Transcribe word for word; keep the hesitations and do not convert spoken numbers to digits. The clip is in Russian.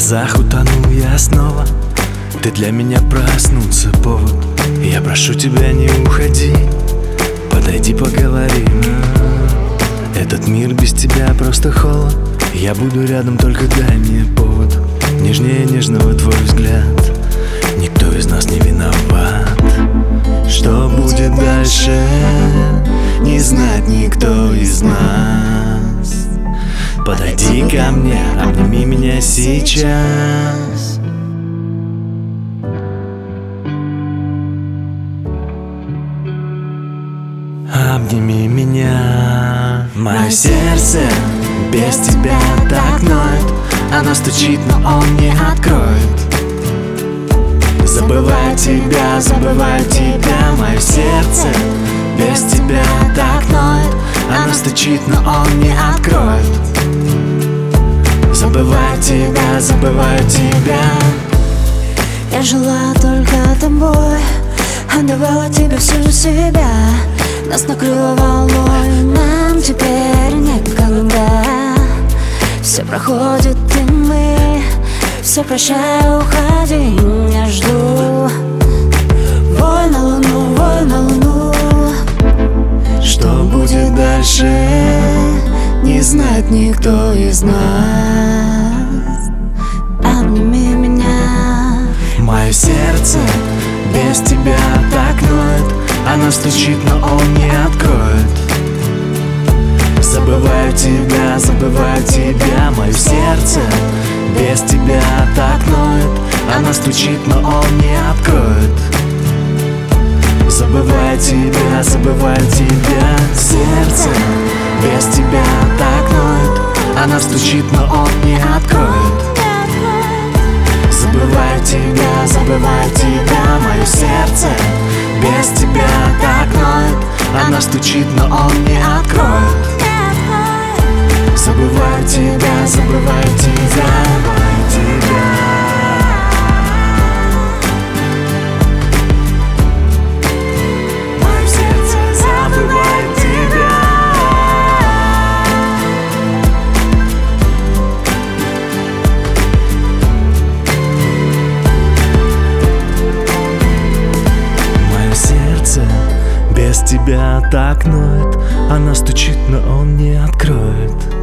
слезах утонул я снова. Ты для меня проснуться повод. Я прошу тебя, не уходи, подойди, поговорим. Этот мир без тебя просто холод. Я буду рядом, только дай мне повод. Нежнее нежного твой взгляд. Никто из нас не виноват. Что будет дальше, не знает никто из нас. Подойди ко мне, обними меня сейчас. Обними меня. Мое сердце без тебя так ноет. Оно стучит, но он не откроет. Забываю тебя, забываю тебя. Мое сердце без тебя так ноет. Оно стучит, но он не откроет. Забываю тебя, забываю тебя. Я жила только тобой, отдавала тебе всю себя. Нас накрыло волной, нам теперь некогда. Все проходит, и мы все прощай, уходи, я жду. Вой на луну, вой на луну. Что будет дальше, не знает никто из нас. Обними меня. Мое сердце без тебя так ноет. Оно стучит, но он не откроет. Забываю тебя, забываю тебя. Мое сердце без тебя так ноет. Оно стучит, но он не откроет. Забываю тебя, забываю тебя. Сердце без тебя так ноет. Оно стучит, но он не откроет. Забываю тебя, забываю тебя. Мое сердце без тебя так ноет. Оно стучит, но он не откроет. Забываю тебя, забываю тебя, забываю тебя. Мое сердце забывает тебя. Мое сердце без тебя так ноет. Оно стучит, но он не откроет.